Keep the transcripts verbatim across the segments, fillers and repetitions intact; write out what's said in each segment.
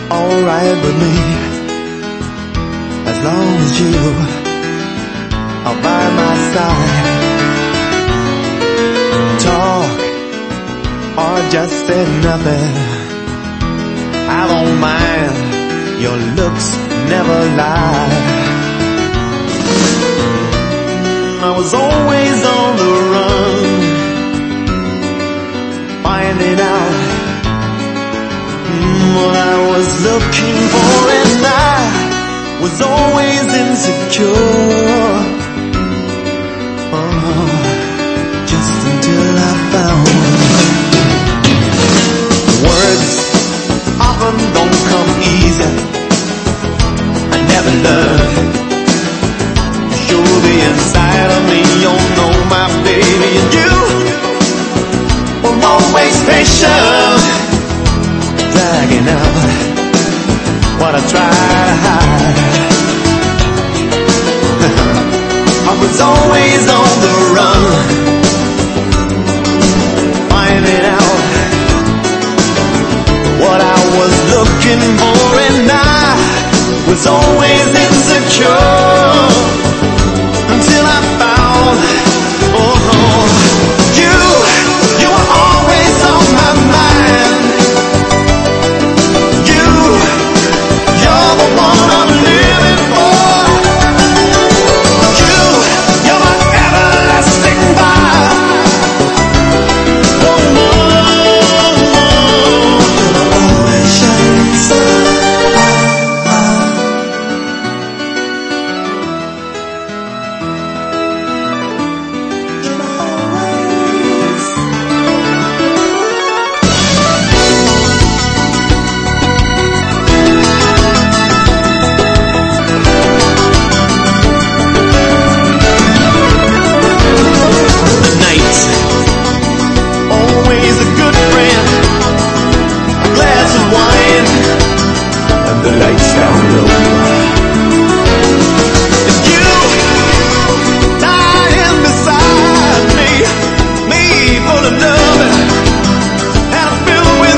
alright with me, as long as you are by my side. Talk or just say nothing, I don't mind, your looks never lie. I was always on the run, finding out what I was looking for, and I was always insecure. Oh, just until I found words often don't come easy. I never learned to show the inside of me. You know my baby, and you were always patient, dragging out what I tried to hide. I was always on the run, finding out what I was looking for, and I was always insecure until I found, oh, you, you were always on my mind. You're the one I'm living for. You, you're my everlasting fire. Oh, no, always shining star. The lights down low, and you lying beside me, me full of love and I'm filled with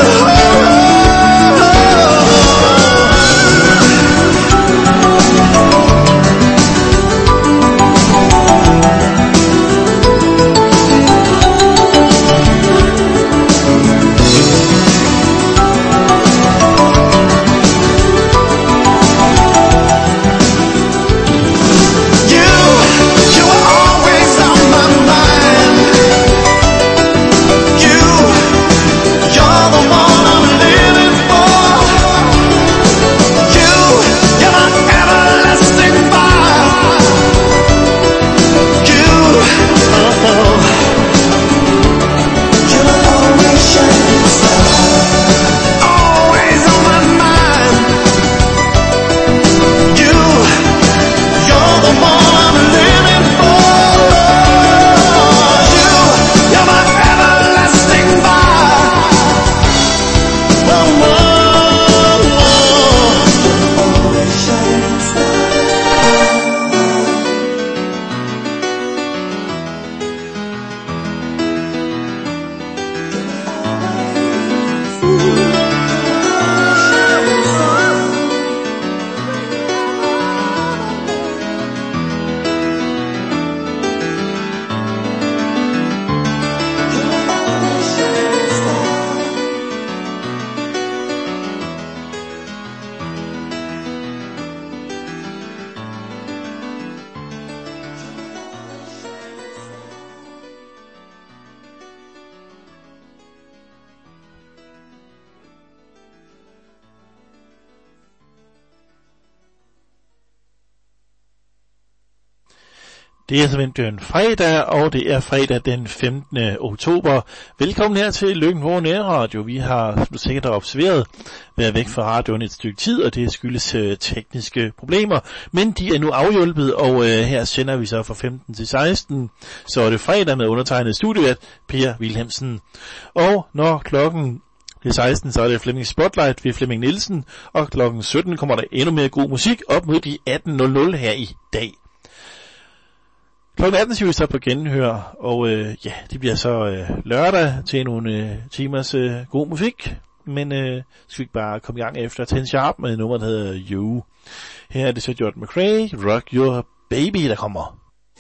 Det er simpelthen fredag, og det er fredag den femtende oktober. Velkommen her til Lykken Vore Nærradio. Vi har, som du sikkert har observeret, været væk fra radioen et stykke tid, og det skyldes øh, tekniske problemer. Men de er nu afhjulpet, og øh, her sender vi så fra femten til seksten. Så er det fredag med undertegnet studievært Per Wilhelmsen. Og når klokken det seksten, så er det Flemming Spotlight ved Flemming Nielsen, og klokken sytten kommer der endnu mere god musik op mod de atten nul nul her i dag. Klokken atten siger vi så på genhør, og øh, ja, det bliver så øh, lørdag til nogle øh, timers øh, god musik. men øh, skal vi ikke bare komme i gang efter Ten Sharp med nummer, der hedder You. Her er det så Jordan McRae, Rock Your Baby, der kommer.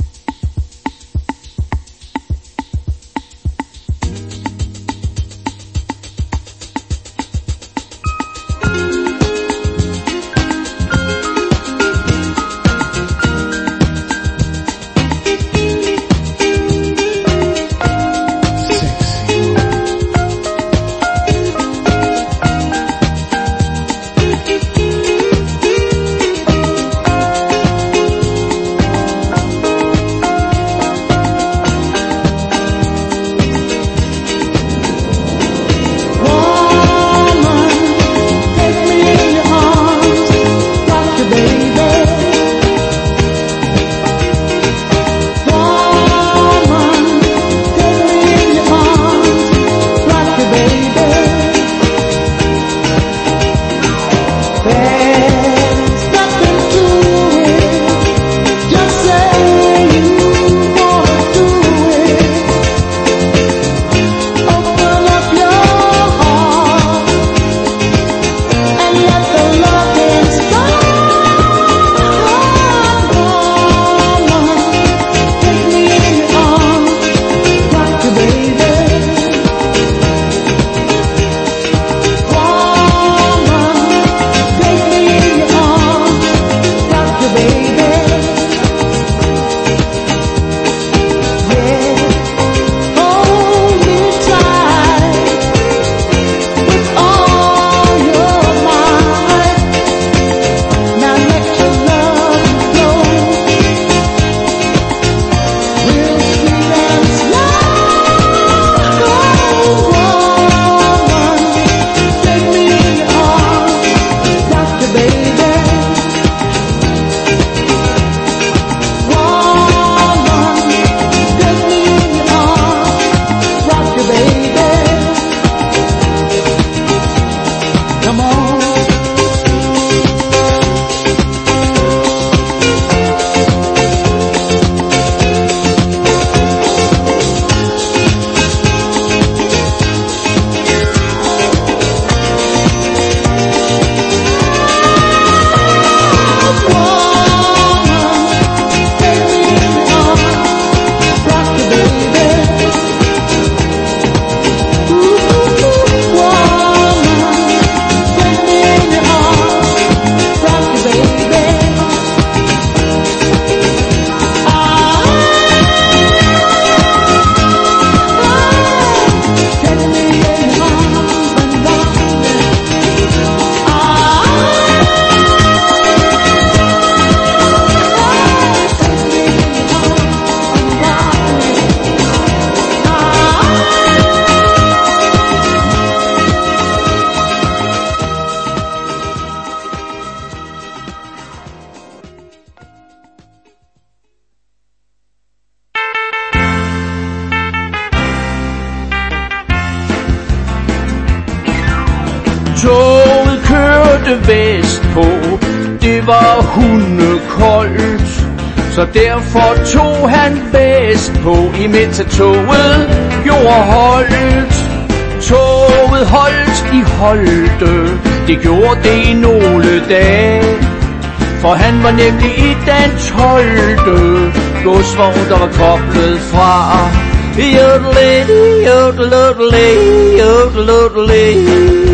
Toget kørte vestpå, det var hundekoldt, så derfor tog han vestpå, imens at toget gjorde holdt. Toget holdt i Holte, det gjorde det i nogle dage, for han var nemlig i den tolvte godsvogn, der var koblet fra Jodele, jodele, jodele,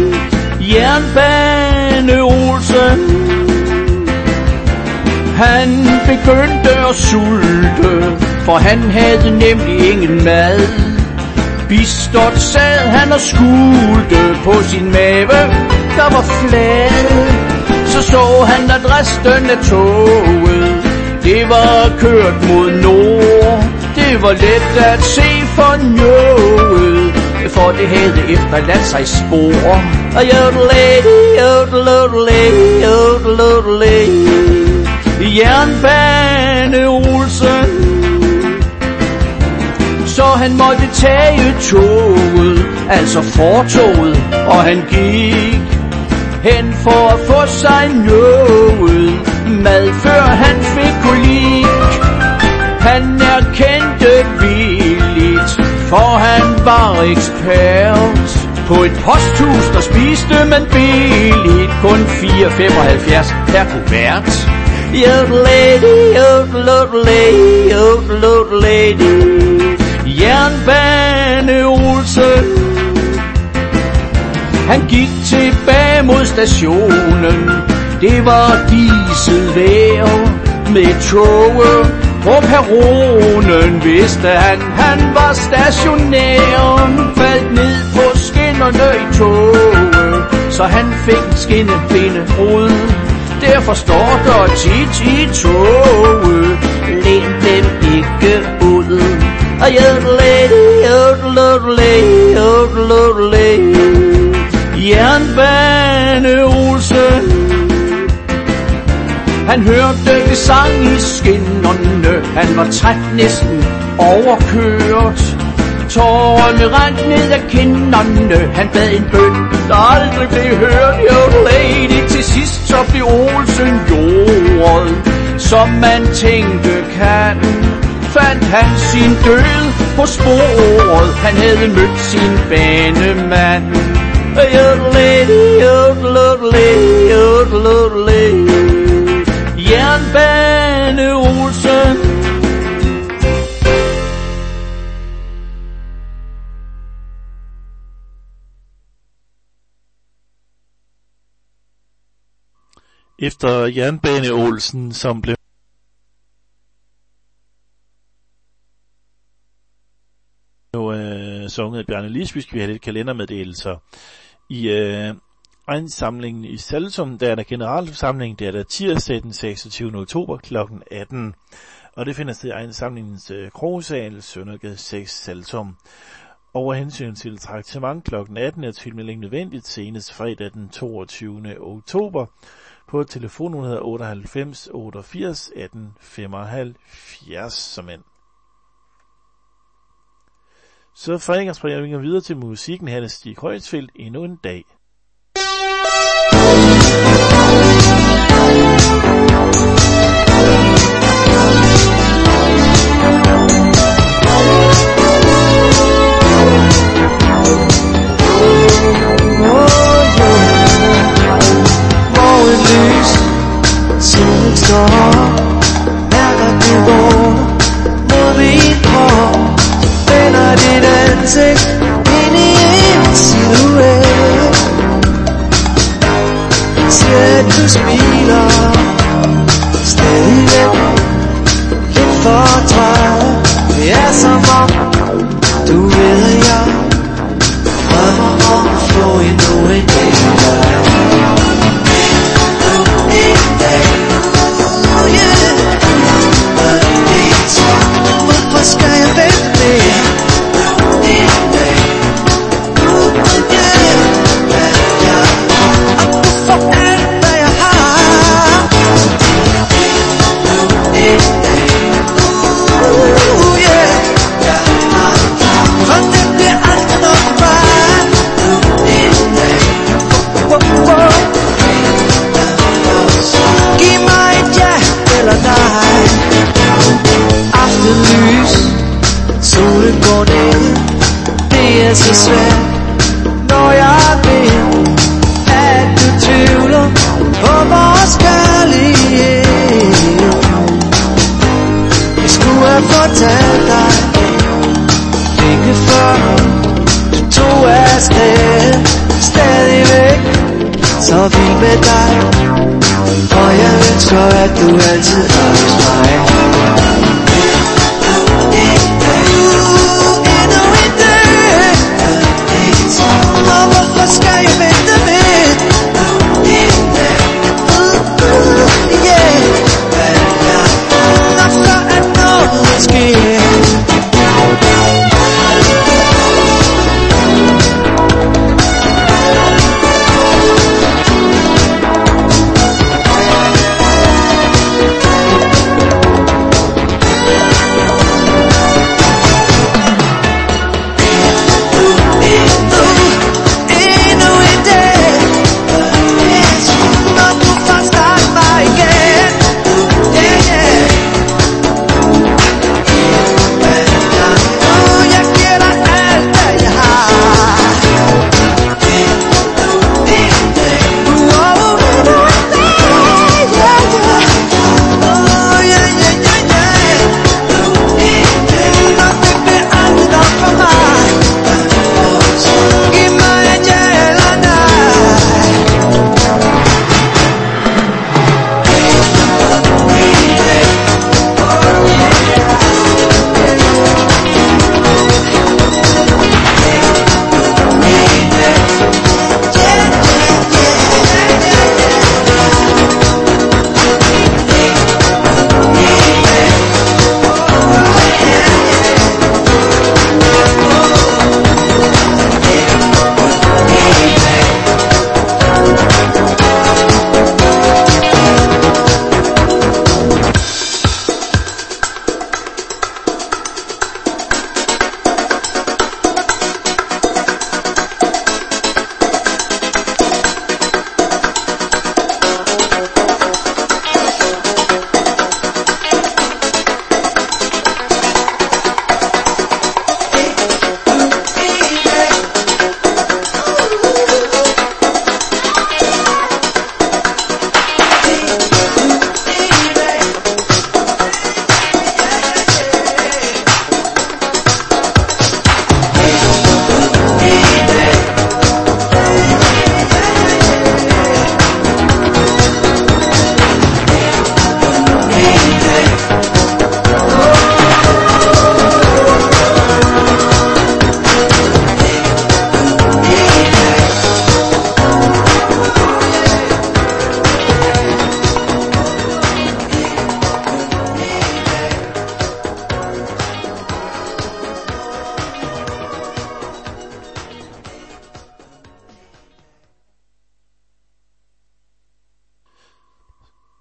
Jernbane Olsen. Han begyndte at sulte, for han havde nemlig ingen mad. Bistert sad han og skulte på sin mave, der var flad. Så så han adressen af toget, det var kørt mod nord. Det var let at se for noget, for det havde efterladt sig spor. Og jodele, jodele, jodele, Jernbane Olsen. Så han måtte tage toget, altså fortoget, og han gik hen for at få sig noget mad, før han fik kolik. Han erkendte villigt, for han var ekspert. På et posthus, der spiste man billigt, kun fire femoghalvfjerds per kuvert. Yodelady, yodelady, yodelady, Jernbane Olsen. Han gik tilbage mod stationen. Det var dieselvejr med toget på perronen. Vidste han, han var stationær. Faldt ned på skinnerne i toget, så han fik skinnebenebrud. Derfor står der tit i toget: læn dem ikke ud. Og yodelady, yodelady, yodelady, Jernbane Olsen. Han hørte sang i skinnerne. Han var træt, næsten overkørt. Tårerne rent ned ad kinderne. Han bad en bøn, der aldrig blev hørt. Yodelady, til sidst så blev Olsen jordet, som man tænke kan. Fandt han sin død på sporet. Han havde mødt sin banemand. Yodelady, yodelady, yodelady, Jernbane Olsen. Efter Jernbane Olsen, som blev øh, sunget af Bjarne Lisby, skal vi have lidt kalendermeddelelser. I øh, egensamlingen i Saltum, der er der generalforsamling, det er der tirsdag den seksogtyvende oktober klokken atten. Og det finder sted i egensamlingens øh, krogsal, Søndergade seks, Saltum. Over hensyn til traktement klokken atten er tilmelding nødvendigt senest fredag den toogtyvende oktober på telefonnummer otteoghalvfems otteogfirs atten femoghalvfjerds som end. Så fra springer vi videre til musikken. Her er Stig Højsfeldt, Endnu en dag. Solen står mærker du vågner mod mit hår. Vender dit ansigt ind i en silhuet. Ser at du smiler stadigvæk lidt fortræd. Det er som om du ved at jeg drømmer om at få endnu en dag. Hvorfor skal jeg vente mere? Og hvorfor er det, hvad jeg har? Uh, yeah. For det bliver aldrig noget bare. Giv mig et ja eller nej. Aftenlys, solen går ned. Det er så svært, når jeg ved, at du tvivler på vores kærlighed. Jeg skulle have fortalt dig længe før du tog afsted. Stadigvæk så vild med dig, og jeg ønsker at du altid er hos mig. Hvorfor skal jeg vente med? Yeah. Når så er noget sker.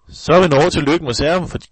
Så er vi nået til Løkken Museum, fordi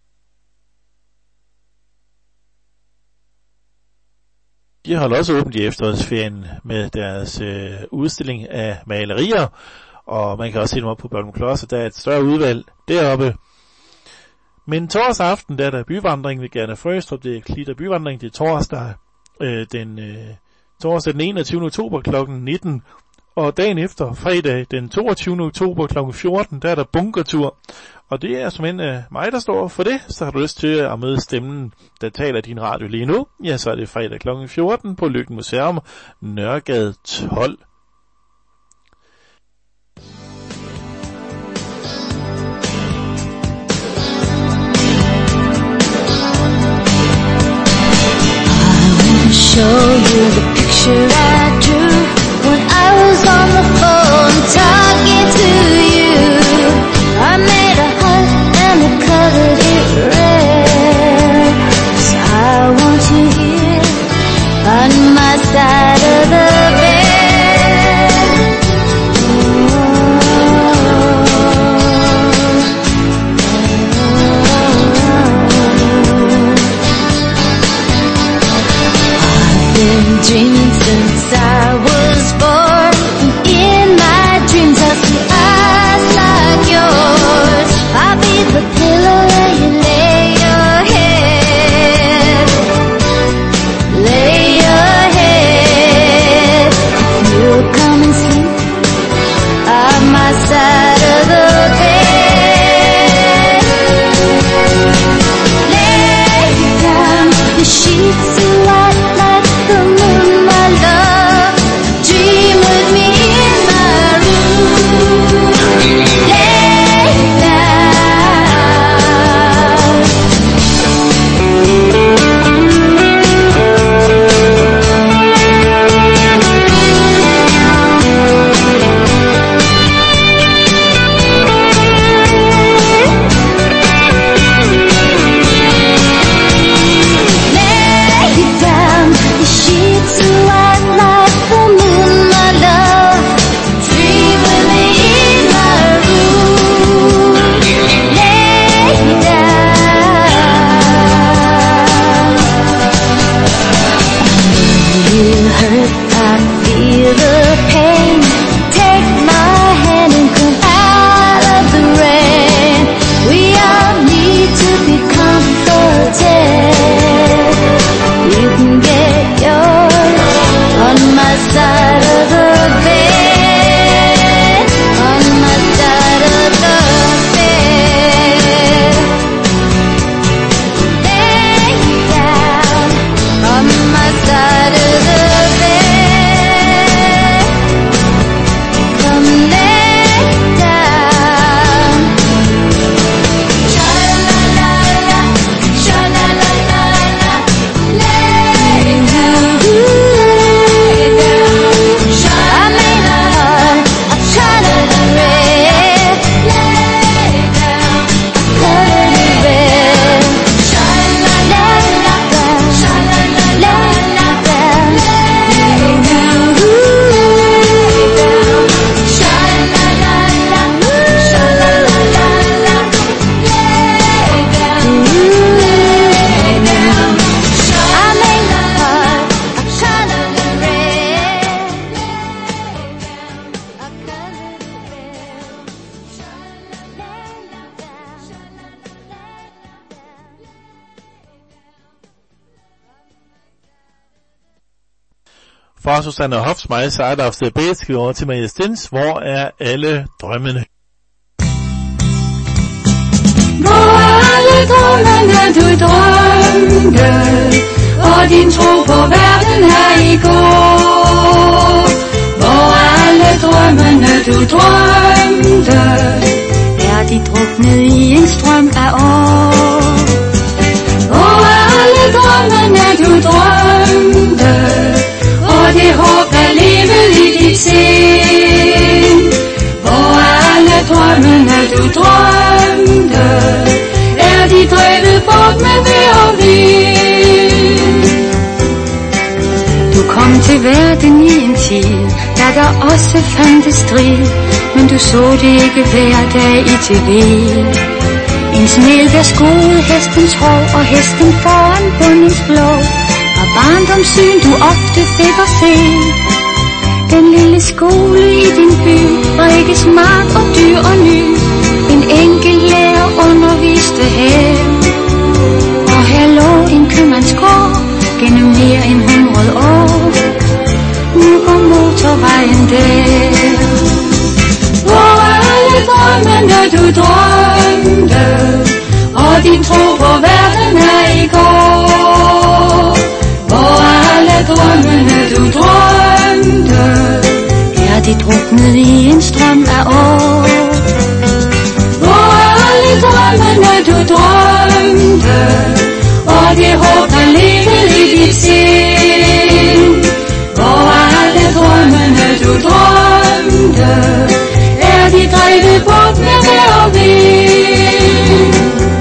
de holder også åbent i efterårsferien med deres øh, udstilling af malerier, og man kan også se dem op på Børnum Kloster. Der er et større udvalg deroppe. Men torsdag aften, der er der byvandring ved Gerda Frøstrup. Det er Klitter Byvandring. Det er torsdag øh, den, øh, torsdag den enogtyvende oktober klokken nitten. Og dagen efter, fredag den toogtyvende oktober klokken fjorten, der er der bunkertur. Og det er som øh, mig, der står for det. Så har du lyst til at møde stemmen, der taler din radio lige nu. Ja, så er det fredag klokken fjorten på Løkken Museum, Nørregade tolv. Show you the picture I drew when I was on the phone talking to you. I made a heart and I colored it red, 'cause I want you here on my side of the bed. Dreaming since I was born, and in my dreams I see eyes like yours. I'll be the pillow where you lay your head, lay your head. If you'll come and sleep on my side of the bed, lay down the sheets so white like the moon, my love. Dream with me in my room. Lay down. Lay down. The sheets are white like the moon, my love. Dream with me in my room. Lay down. You hurt, I feel the pain. Take my hand and come out of the rain. We all need to be comforted. You can get yours on my side of the bed, on my side of the bed. Lay down on my side of the bed. Come lay down. Sha-la-la-la, sha-la-la-la-la. Lay down, lay down. I made a heart of colored red. Lay down, colored red. Sha-la-la-la-la, sha-la-la-la-la. Lay down, lay down. Sha-la-la-la, sha-la-la-la-la. Lay down, lay down. I made a heart of colored red. A colored red. For Susanne Hofs My Side of the Bed skal vi over til Maja Stens. Hvor er alle drømmene? Hvor er alle drømmene du drømte, og din tro på verden her i går? Hvor er alle drømmene du drømte, er de druknet i en strøm af år? Hvor er alle drømmene du drømte, og det håb der levede i dit sind? Hvor er alle drømmene du drømte, er de drevet bort med vejr og vind? Du kom til verden i en tid, da der også fandtes strid, men du så det ikke hver dag i tv. En smed, der skoede hestens hår og hesten foran bundens blå, var barndomssyn, du ofte fik at se. Den lille skole i din by var ikke smart og dyr og ny. En enkelt lærer underviste her, og her lå en købmandsgård gennem mere end hundrede år. Nu går motorvejen der. Hvor er alle drømmene du drømte, og din tro på verden er i går? Hvor er alle drømmene du drømte, er de druknet i en strøm af år? Hvor er alle drømmene du drømte, og det håb der levede i dit sind? Hvor er alle drømmene du drømte, er de drevet bort med vejr og vind?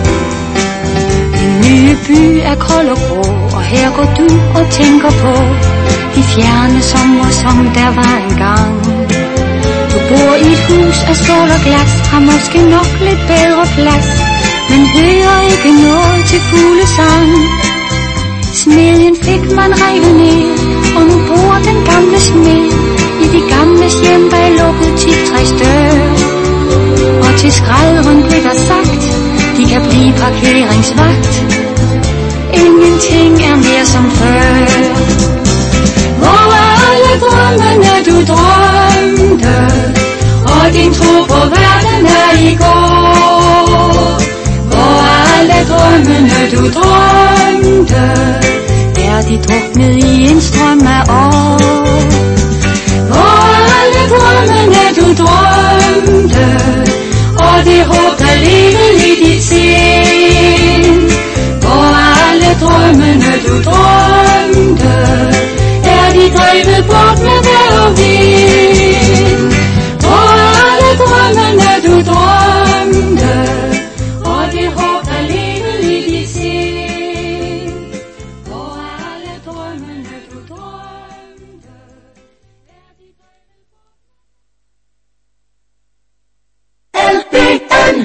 Din nye by er kold og grå, og her går du og tænker på de fjerne sommer, som der var engang. Du bor i et hus af stål og glas, har måske nok lidt bedre plads, men hører ikke noget til fuglesang. Smedjen fik man revet ned, og nu bor den gamle smed i de gamle hjem, der er lukket tit tre dør. Og til skrædderen blev der sagt, de kan blive parkeringsvagt. Ingenting er mere som før. Hvor er alle drømmene du drømte, og din tro på verden er i går? Hvor er alle drømmene du drømte, er de druknet i en strøm af år? Hvor er alle drømmene du drømte, og det håb der levede i dit sind? Hvor er alle drømmene du drømte, er de drevet bort med vejr og vind? Hvor er alle drømmene du drømte, og det håb der levede i dit sind? Hvor er alle drømmene du drømte, er de drevet bort? L B N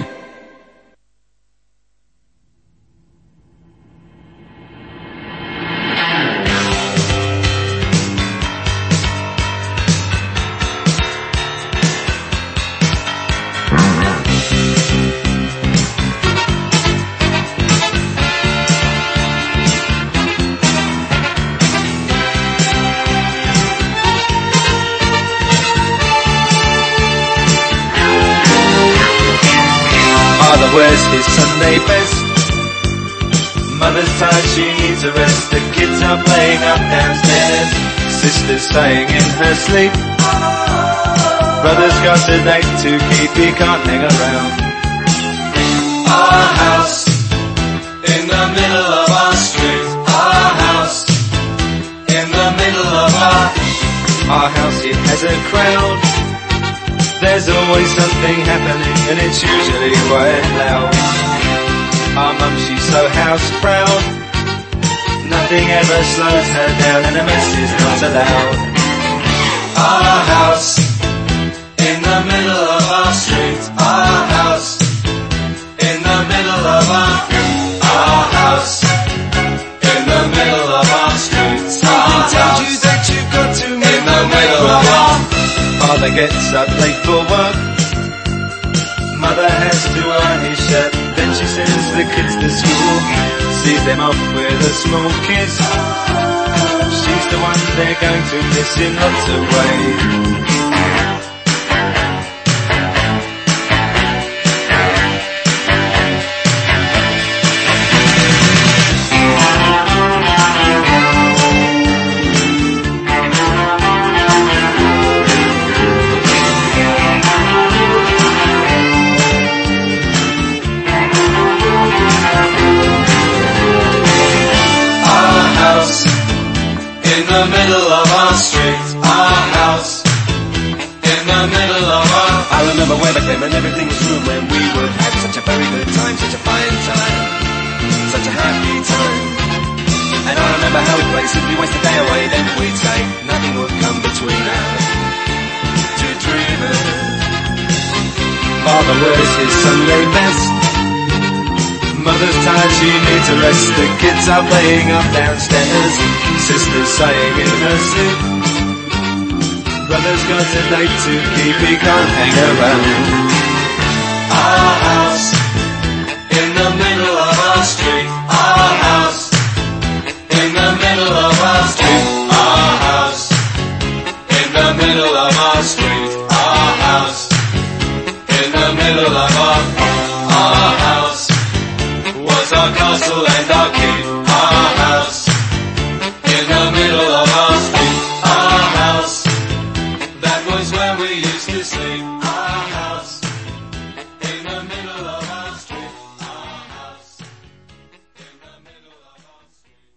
Father wears his Sunday best. Mother's tired, she needs a rest. The kids are playing up downstairs. Sister's sighing in her sleep. Brother's got a date to keep, he can't hang around. Our house in the middle of our street. Our house in the middle of our Our house, it has a crowd. There's always something happening, and it's usually quite loud. Our mum, she's so house proud. Nothing ever slows her down, and a mess is not allowed. Our house in the middle of our street. Our house in the middle of our Our house in the middle of our street. Something tells you that you've got to in the middle of our Father gets up late for work. Mother has to iron his shirt. Then she sends the kids to school, sees them off with a small kiss. She's the one they're going to miss in lots of ways. In the middle of our street, our house. In the middle of our I remember when I came and everything was room when we would have such a very good time, such a fine time, such a happy time. And I remember how we played, simply waste the day away, then we'd say nothing would come between us. Father wears his Sunday best. Mother's tired, she needs a rest. The kids are playing up downstairs. Sister's sighing in her sleep. Brother's got a date to keep, he can't hang around. Our house in the middle of our street. Our house in the middle of our street. Our house in the middle of our street. Our house in the middle of our our house was our castle and our keep. Our house in the middle of our street. Our house, that was where we used to sleep. Our house in the middle of our street. Our house in the middle of our street.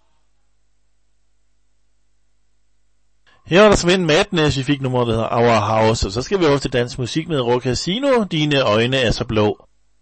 Her var der som en Madness, vi fik nummeret, der hedder Our House, og så skal vi over til dansk musik med Rock Casino. Dine øjne er så blå.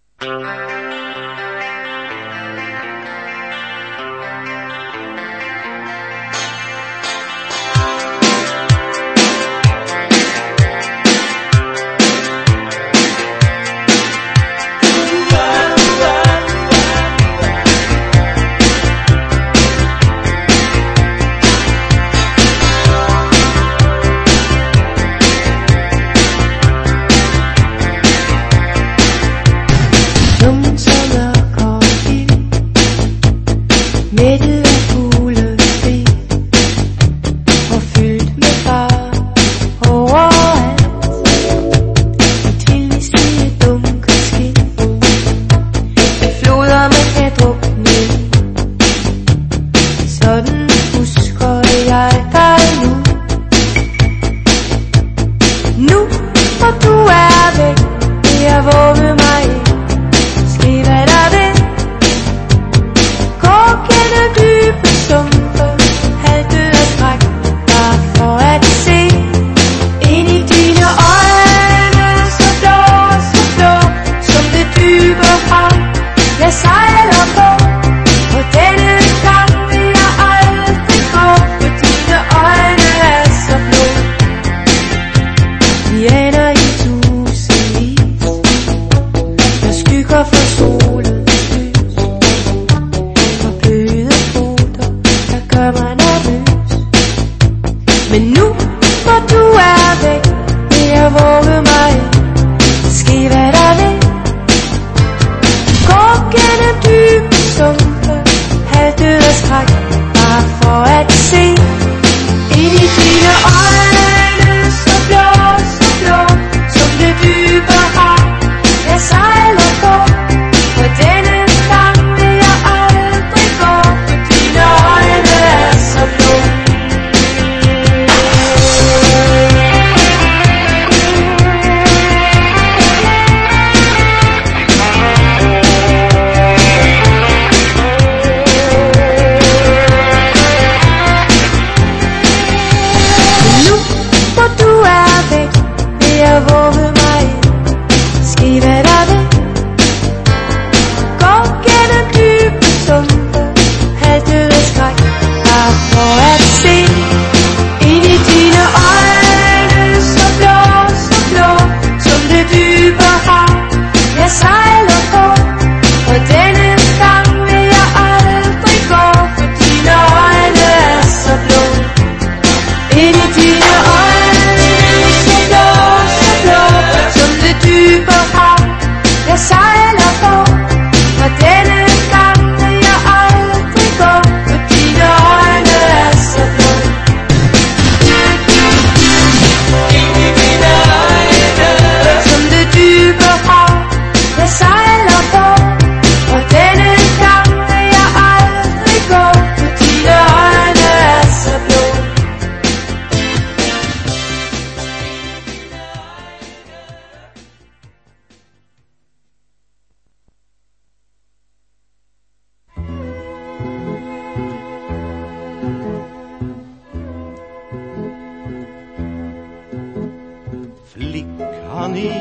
Flickan i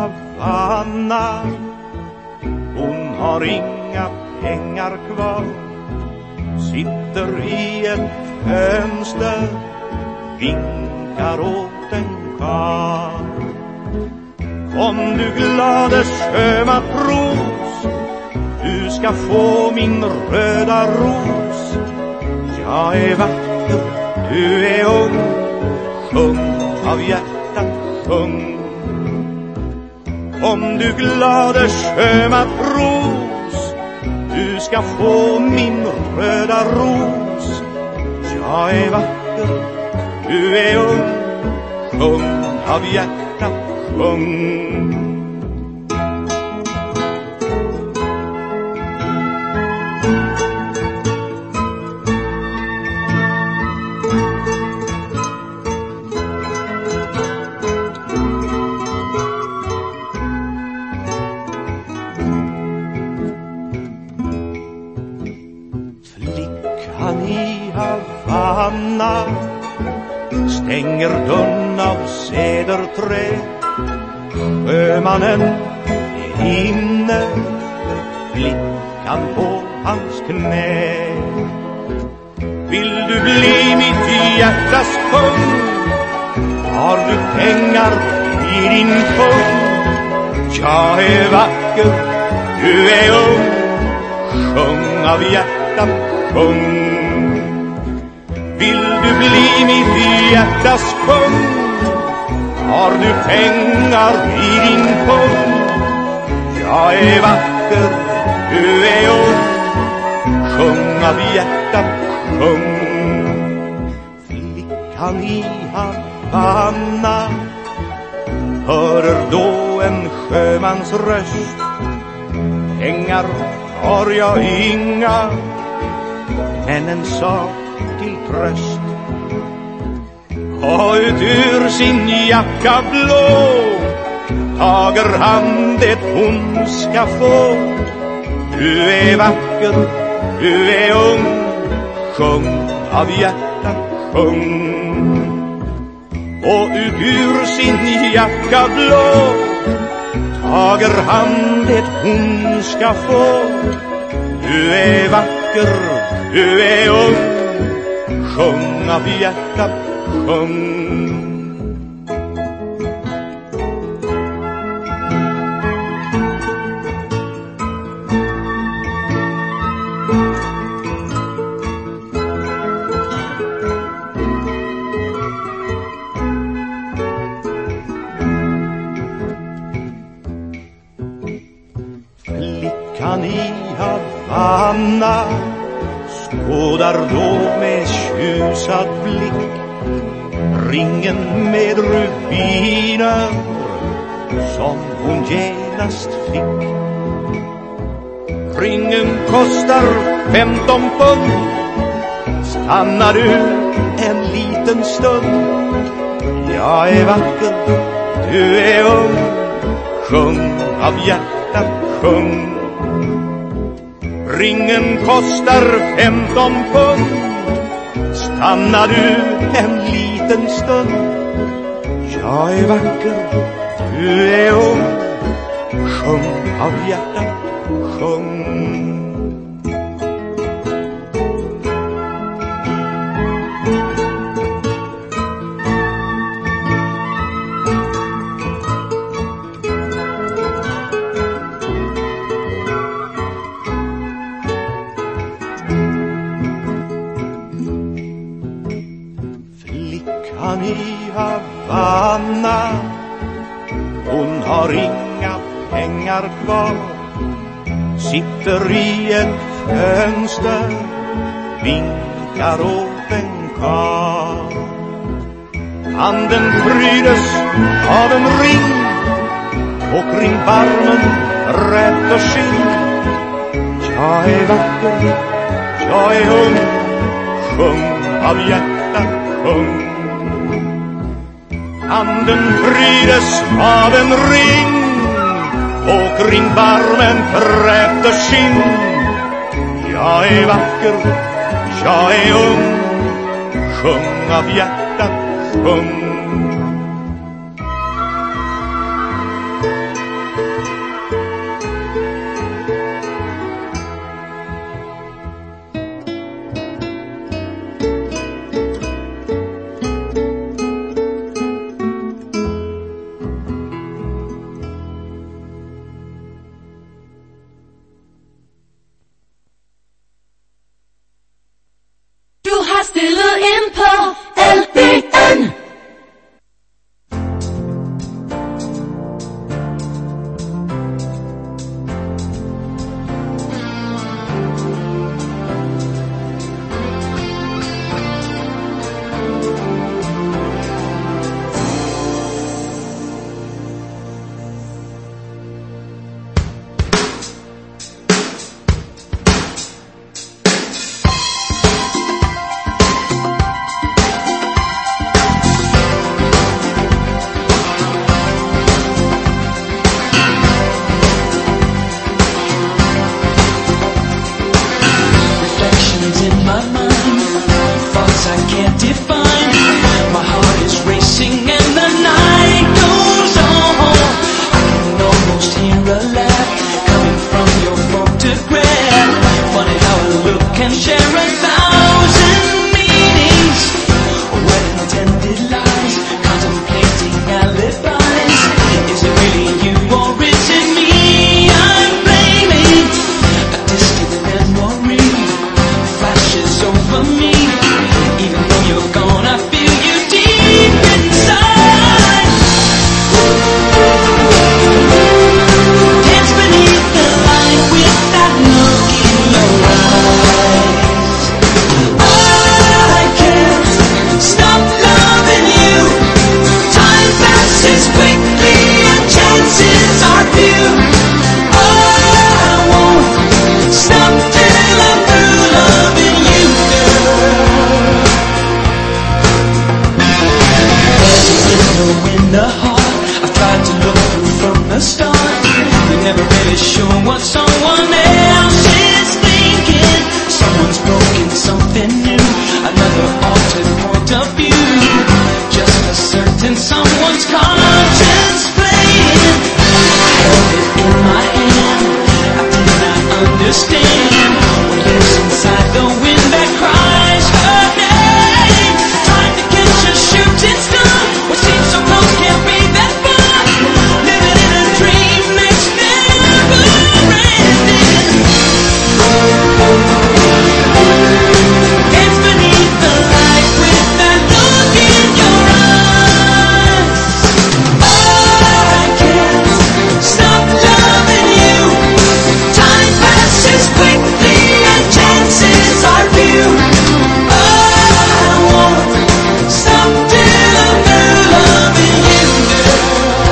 Havanna, hon har inga pengar kvar, sitter i ett fönster, vinkar åt en karl. Om du glade sjömatros, du ska få min röda ros. Jag är vacker, du är ung, sjung av hjärtat, sjung. Om du glade sjömatros, du ska få min röda ros. Jag är vacker, du är ung, sjung av hjärtat, sjung. Flickan i Havanna stänger dörren av cederträ. Sjömannen är inne, flickan på hans knä. Vill du bli mitt hjärtas kung? Har du pengar i din pung? Jag är vacker, du är ung, sjung av hjärtat, sjung. Vill du bli mitt hjärtas kung? Har du pengar i din pung? Jag är vacker, du är ung, sjung av hjärtat, sjung. Flickan i Havanna hörer då en sjömans röst. Pengar har jag inga, men en sak till tröst. Och ut ur sin jacka blå tager han det hon ska få. Du är vacker, du är ung, sjung av hjärtat, sjung. Och ut ur sin jacka blå tager han det hon ska få. Du är vacker, du är ung, sjung av hjärtat, sjung. Flickan i Havanna skådar då med tjusad blick ringen med rubiner som hon genast fick. Ringen kostar femton pund. Stannar du en liten stund? Jag är vacker, du är ung, sjung av hjärtat, sjung. Ringen kostar femton pund. Stannar du en liten stund? Jag är vacker, du är ung, sjung av hjärtat, sjung. Flickan i Havanna, hon har inga pengar kvar. Sitter i ett fönster, vinkar åt en karl. Handen prydes av en ring, och kring barmen rött och skinn. Jag är vacker, jag är ung, sjung av hjärtat, sjung. Handen prydes av en ring, och kring barmen rött och skinn. Jag är vacker, jag är ung, sjung av hjärtat, sjung. never really sure what someone else is thinking. Someone's broken something new, another altered point of view. Just a certain someone's conscience playing. I held it in my hand, I did not understand what lives inside the wind that cries her name. Trying to catch a shooting star, what seems so close can't be that far. Living in a dream that's never ending. It's beneath the light with that look in your eyes. Oh, I can't stop loving you. Time passes quickly and chances are few. Oh, I won't stop till I'm through loving you, girl.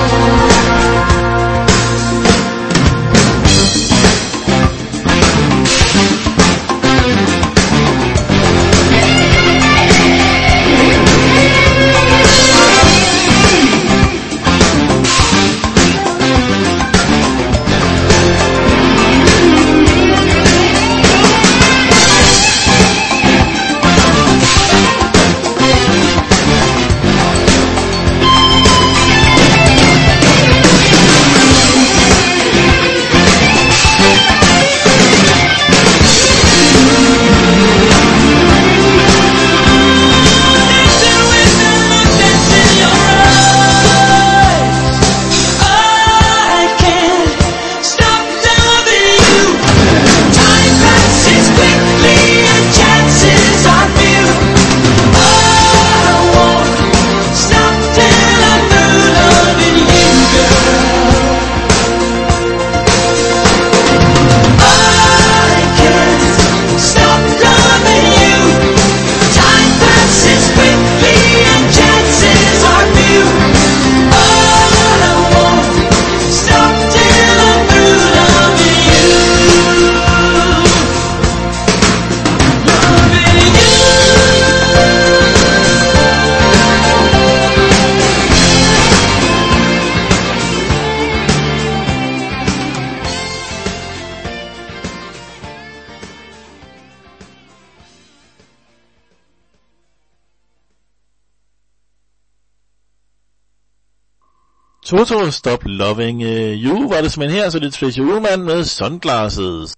Toto, Stop Loving You, var det simpelthen her, så det er Tracy Ullman med Sunglasses.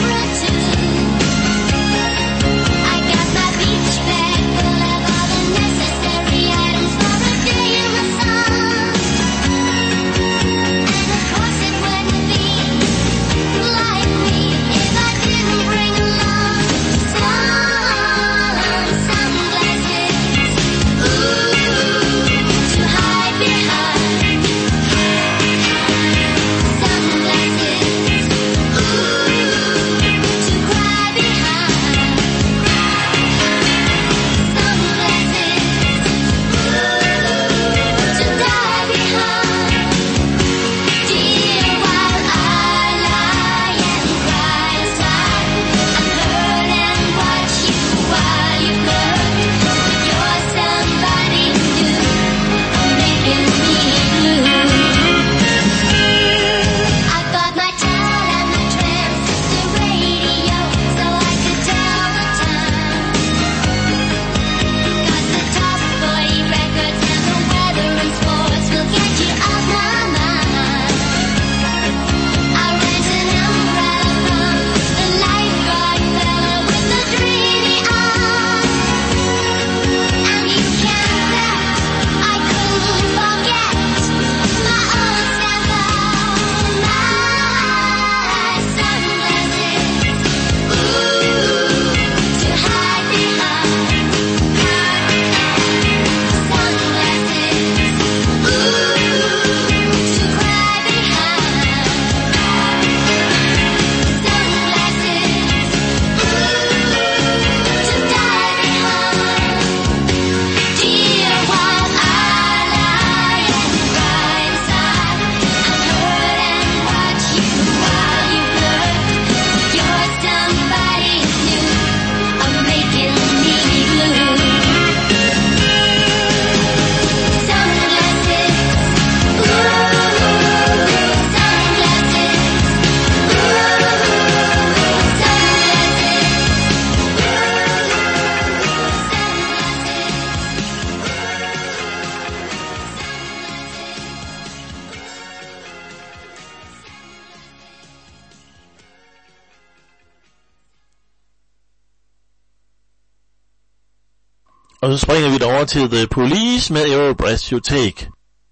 I got my beach bag full of all the Og så springer vi over til The Police med Every Breath You Take.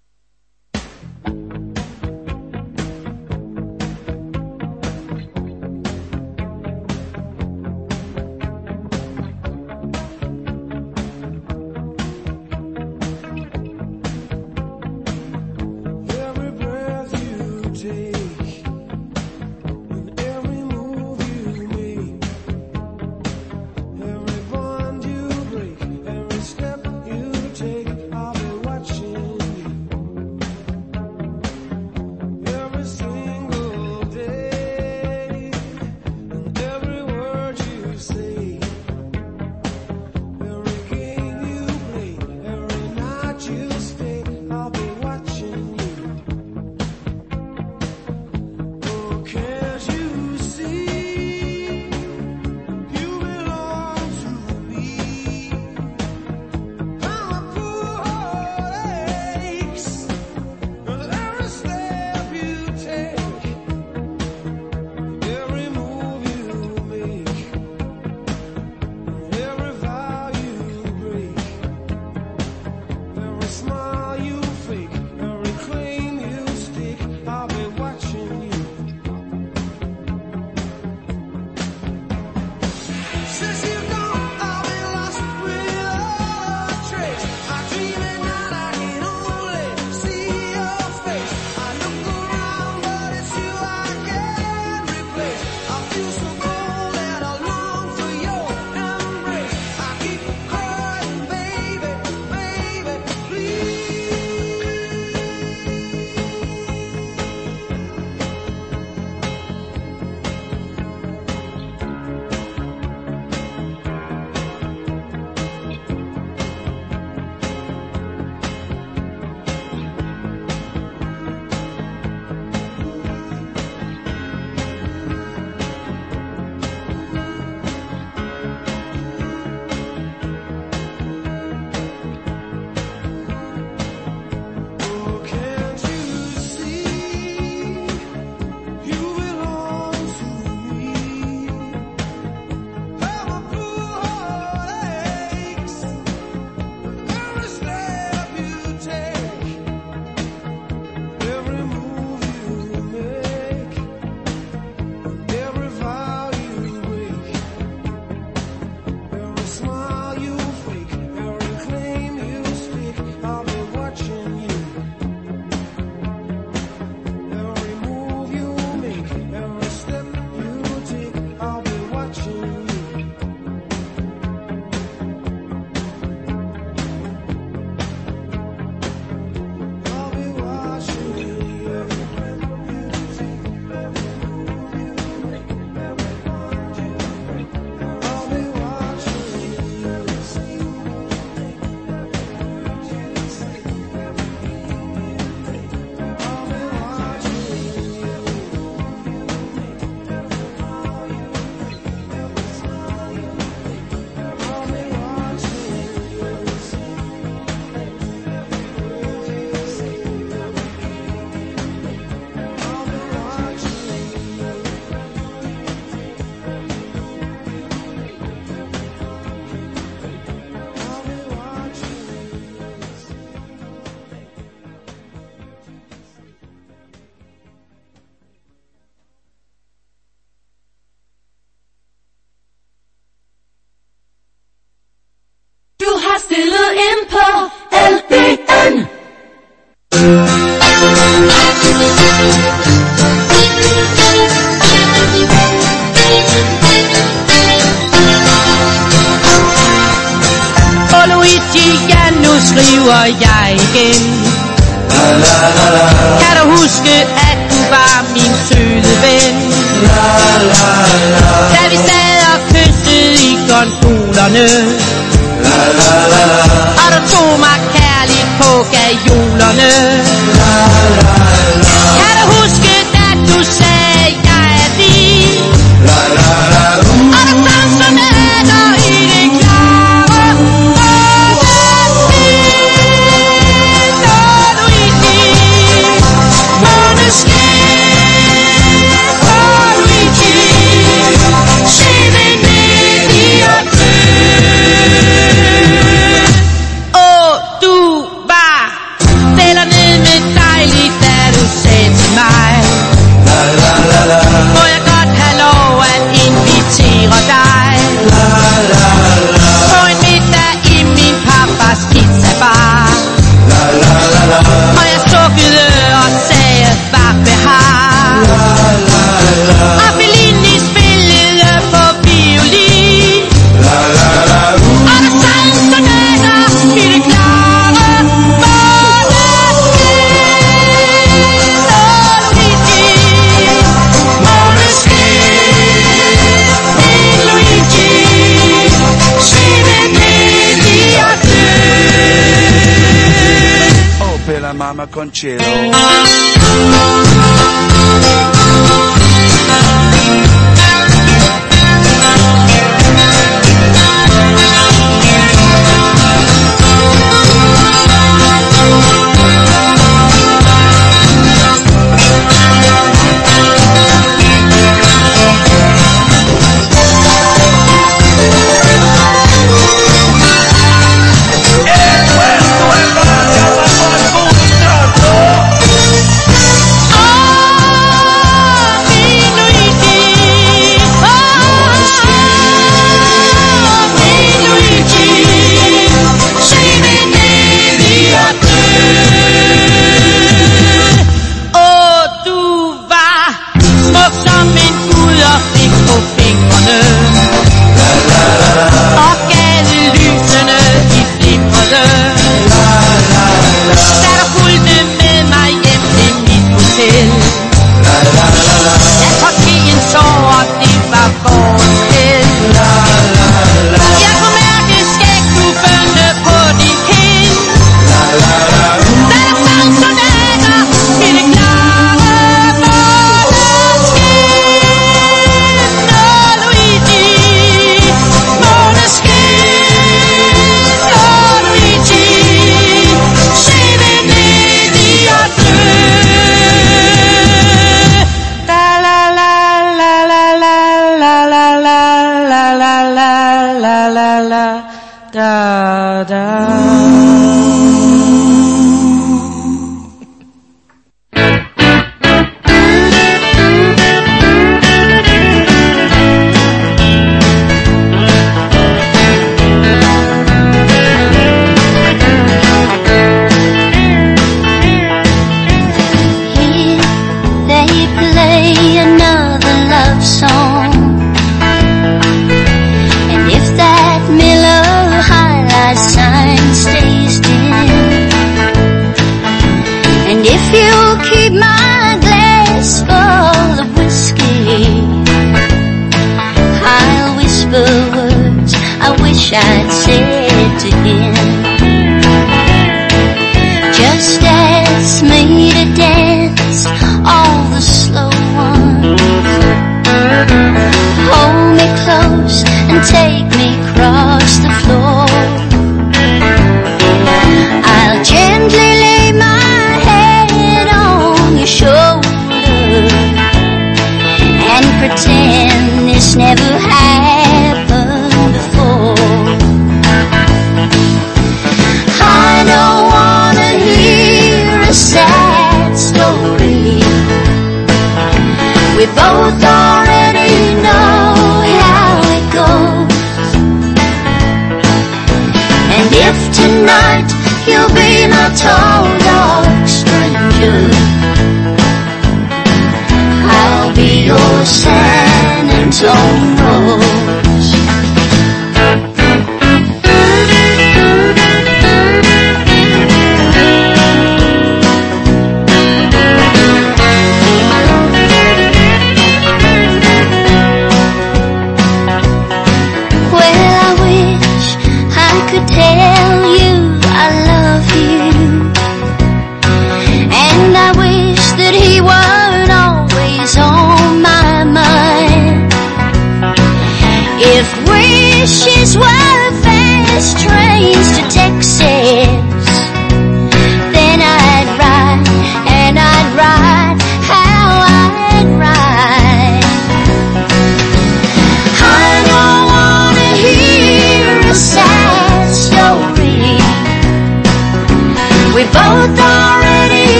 Stillet ind på L B N. Og Luigi, ja, nu skriver jeg igen. Kan du huske, at du var min søde ven? Da vi sad og kyssede i gondolerne, og du tog mig kærligt på gajolerne. Kan du huske, da du sagde, jeg er din? Og du danser med dig i det klare måneskin. Og Luigi, måneskin. Og Luigi, se det ned i øjeblik. la mamma Conchero.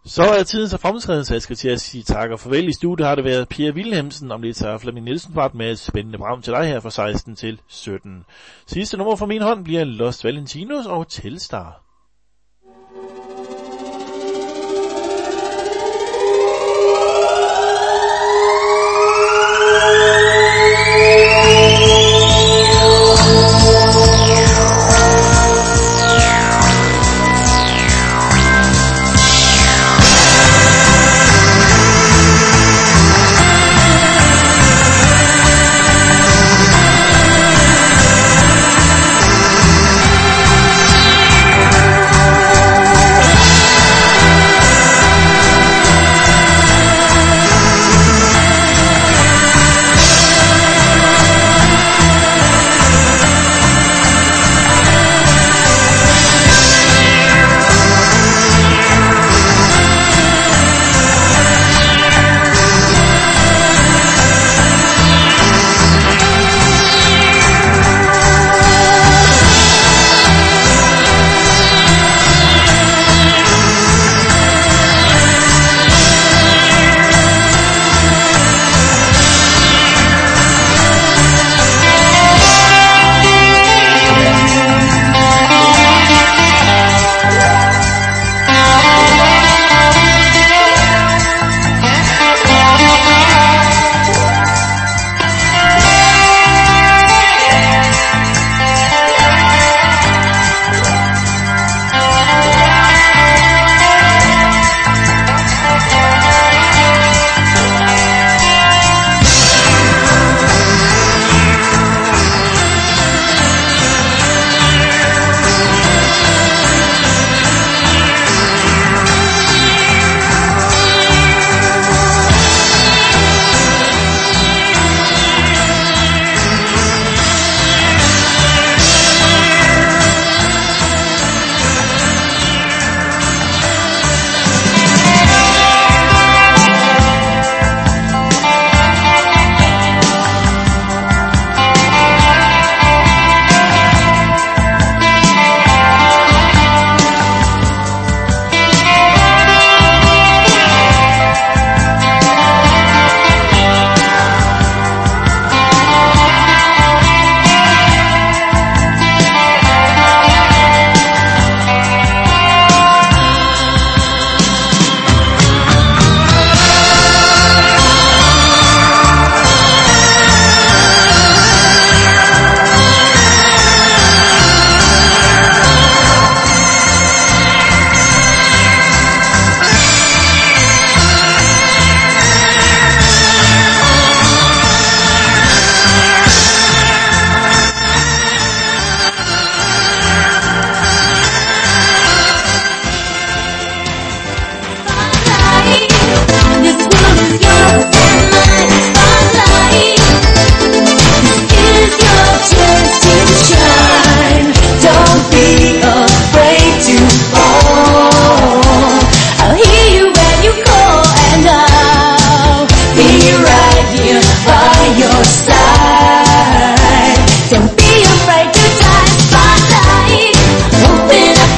Så er tiden så fremskreden, så jeg skal til at sige tak og farvel. I studiet har det været Pia Wilhelmsen, om lidt så er Flemming Nielsen part med et spændende program til dig her fra seksten til sytten. Sidste nummer fra min hånd bliver Los Valentinos og Telstar.